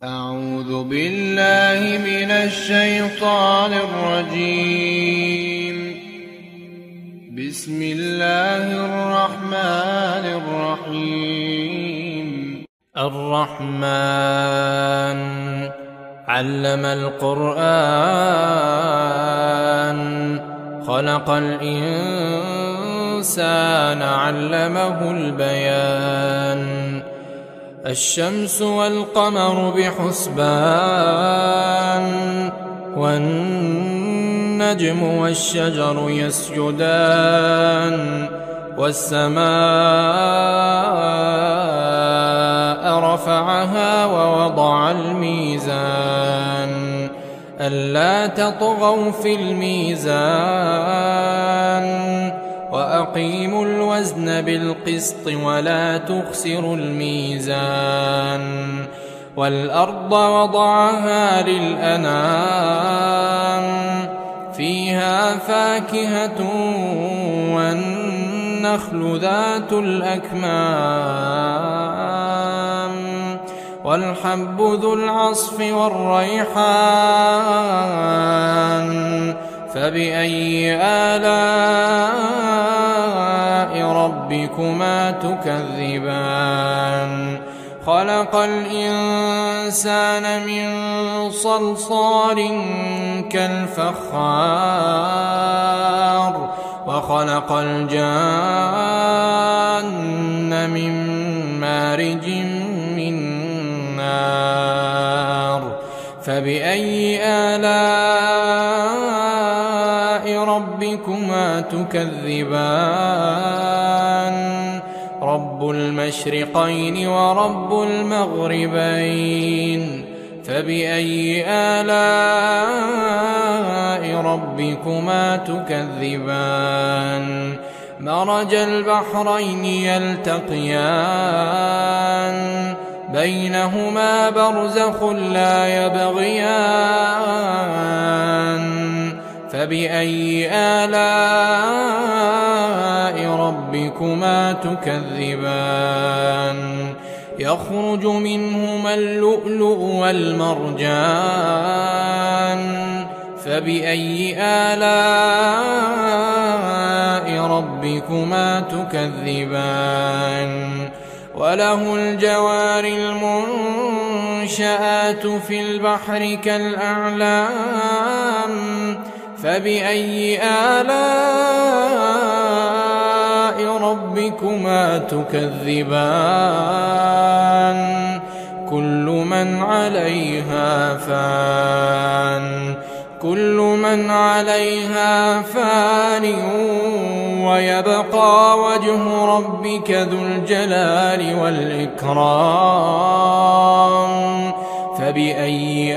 أعوذ بالله من الشيطان الرجيم. بسم الله الرحمن الرحيم. الرحمن علم القرآن خلق الإنسان علمه البيان. الشمس والقمر بحسبان والنجم والشجر يسجدان والسماء رفعها ووضع الميزان ألا تطغوا في الميزان وأقيموا الوزن بالقسط ولا تخسروا الميزان. والأرض وضعها للأنام فيها فاكهة والنخل ذات الأكمام والحب ذو العصف والريحان. فبأي آلاء ربكما تكذبان؟ خلق الإنسان من صلصال كالفخار وخلق الجان من مارج من نار. فبأي آلاء ربكما تكذبان؟ رب المشرقين ورب المغربين. فبأي آلاء ربكما تكذبان؟ مرج البحرين يلتقيان بينهما برزخ لا يبغيان. فبأي آلاء ربكما تكذبان؟ يخرج منهما اللؤلؤ والمرجان. فبأي آلاء ربكما تكذبان؟ وله الجوار المنشآت في البحر كالأعلام. فبأي آلاء ربكما تكذبان؟ كل من عليها فان ويبقى وجه ربك ذو الجلال والإكرام. فبأي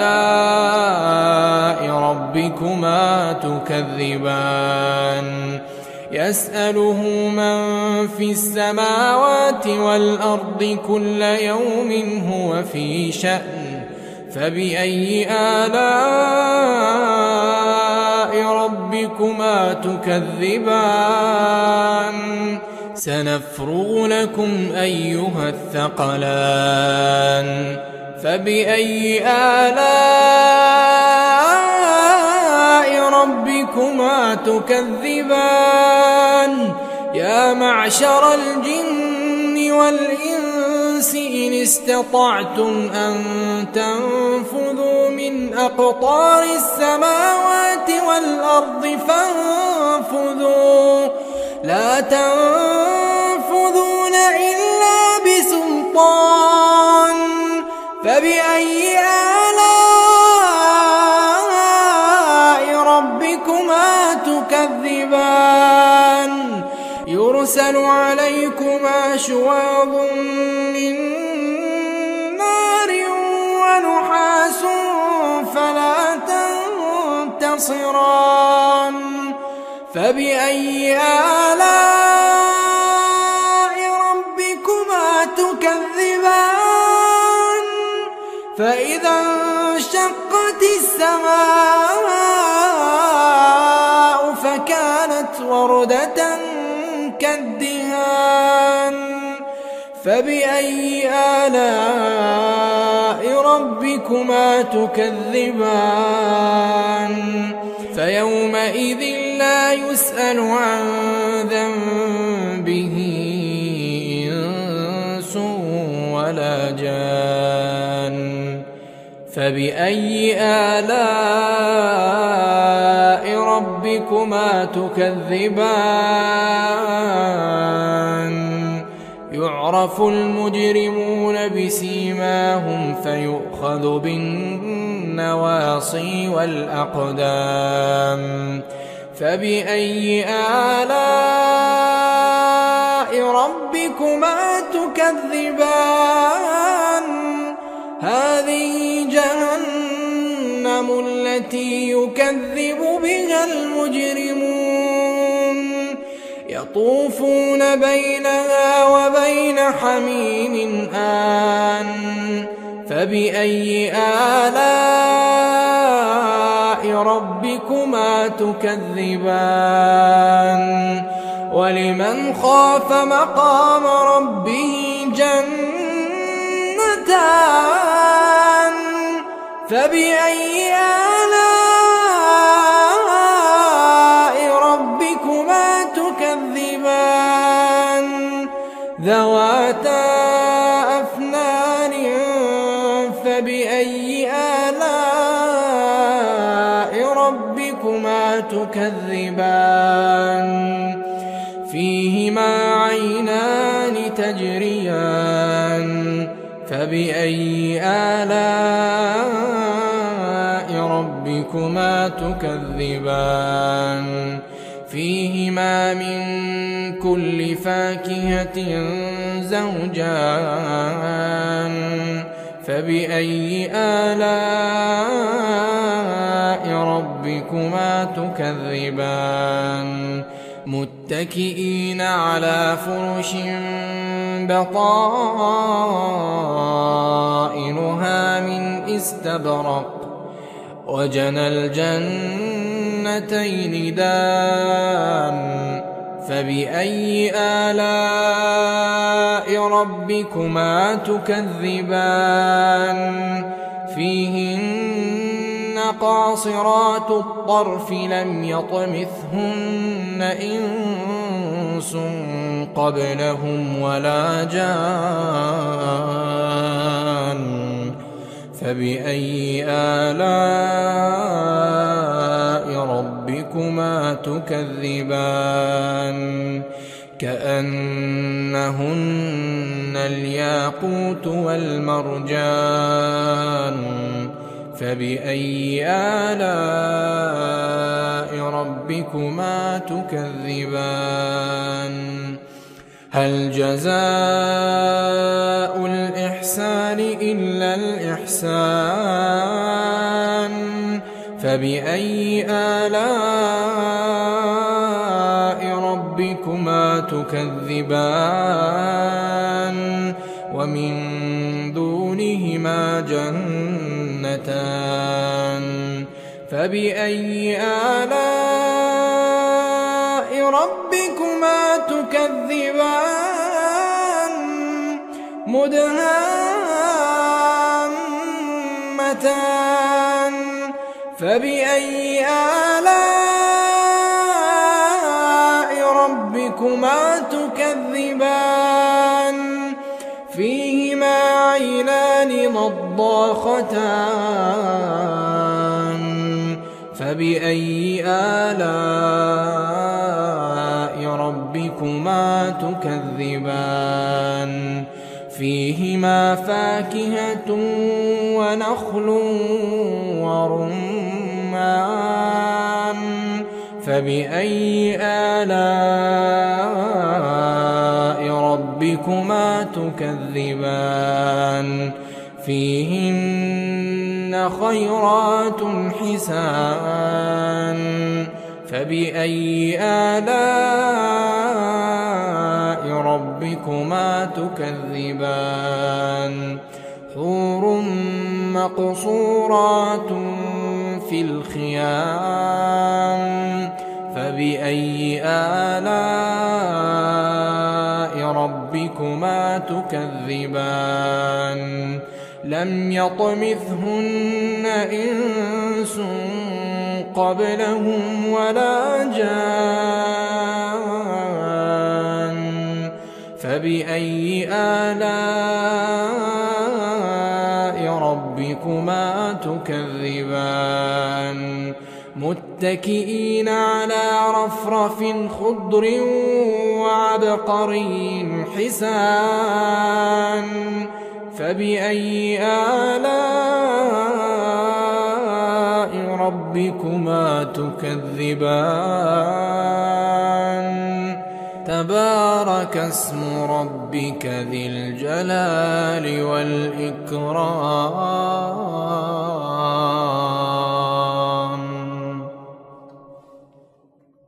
آلاء ربكما تكذبان؟ يسأله من في السماوات والأرض كل يوم هو في شأن. فبأي آلاء ربكما تكذبان؟ سنفرغ لكم أيها الثقلان. فبأي آلاء ربكما تكذبان؟ يا معشر الجن والإنس إن استطعتم أن تنفذوا من أقطار السماوات والأرض فانفذوا لا تنفذون إلا بسلطان. فبأي آلاء ربكما تكذبان؟ يرسل عليكما شواظ من نار ونحاس فلا تنتصران. فبأي آلاء ربكما تكذبان؟ فإذا انشقت السماء فكانت وردة كالدهان. فبأي آلاء ربكما تكذبان فيومئذ لا يسأل عن ذنبه إنس ولا جان فبأي آلاء ربكما تكذبان يعرف المجرمون بسيماهم فيؤخذ بالنواصي والأقدام فبأي آلاء ربكما تكذبان هذه جهنم التي يكذب بها المجرمون يطوفون بينها وبين حميم آن فبأي آلاء ربكما تكذبان ولمن خاف مقام ربه جنتان فبأي آلاء ربكما تكذبان ذواتا أفنان فبأي آلاء ربكما تكذبان فيهما عينان تجريان فبأي آلاء ربكما تكذبان فيهما من كل فاكهة زوجان فبأي آلاء ربكما تكذبان متكئين على فرش بطائنها من استبرق وجنى الجنتين دان فبأي آلاء ربكما تكذبان فيهن قاصرات الطرف لم يطمثهن إنس قبلهم ولا جان فبأي آلاء ربكما تكذبان كأنهن الياقوت والمرجان فبأي آلاء ربكما تكذبان هل جزاء الإحسان إلا الإحسان فبأي آلاء ربكما تكذبان ومن دونهما جنتان فبأي آلاء ربكما تكذبان مدهامتان فبأي آلاء ربكما تكذبان فيهما عينان نضاختان فبأي آلاء ربكما تكذبان فيهما فاكهة ونخل ورمان فبأي آلاء ربكما تكذبان فيهن خيرات حسان فبأي آلاء ربكما تكذبان حور مقصورات في الخيام فبأي آلاء ربكما تكذبان لم يطمثهن إنس قبلهم ولا جان فبأي آلاء ربكما تكذبان متكئين على رفرف خضر وعبقري حسان فبأي آلاء ربكما تكذبان تبارك اسم ربك ذي الجلال والإكرام